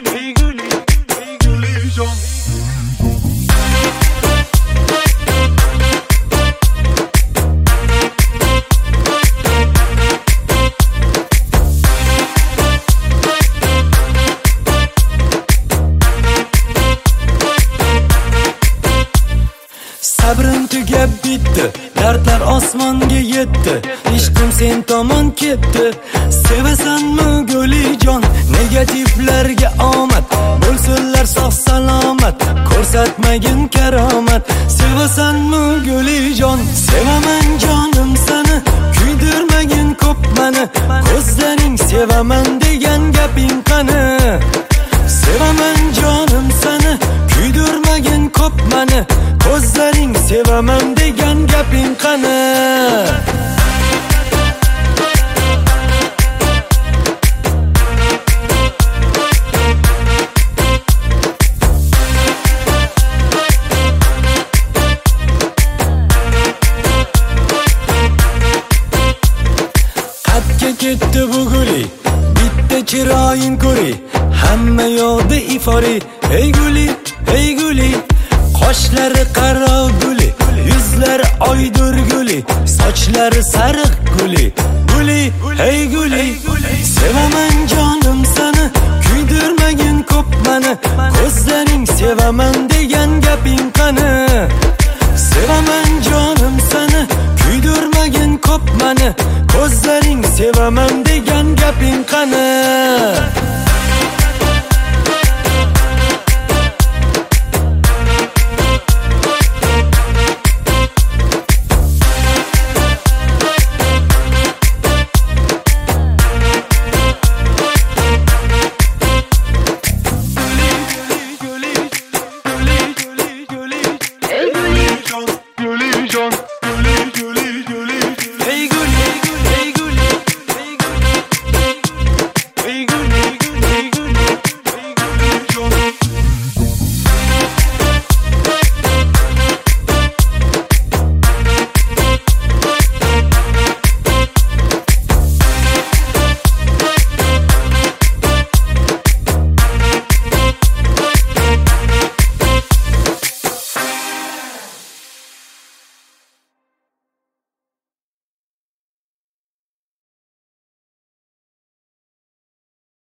ey guli, ey gulijon. Sabrim tugab bitdi, dardlar osmonga yetdi, ishqim sen tomon ketdi. Sevasanmi gulijon, negativlarga omad, bo'lsinlar sog' salomat, ko'rsatmagin karomat. Sevasanmi gulijon, sevaman jonim seni, kuydirmagin ko'p meni, ko'zlaring sevaman degan gaping qani. Sevaman jonim seni, kuydirmagin ko'p meni, ko'zlaring sevaman degan gaping qani. Qadga ketdi bu guli, bitta chiroying ko'ri, hamma yoqda ifori. Ey guli, ey guli, qoshlari qaro guli, yuzlari oydur guli, sochlari sariq guli. Guli, hey guli, sevaman jonim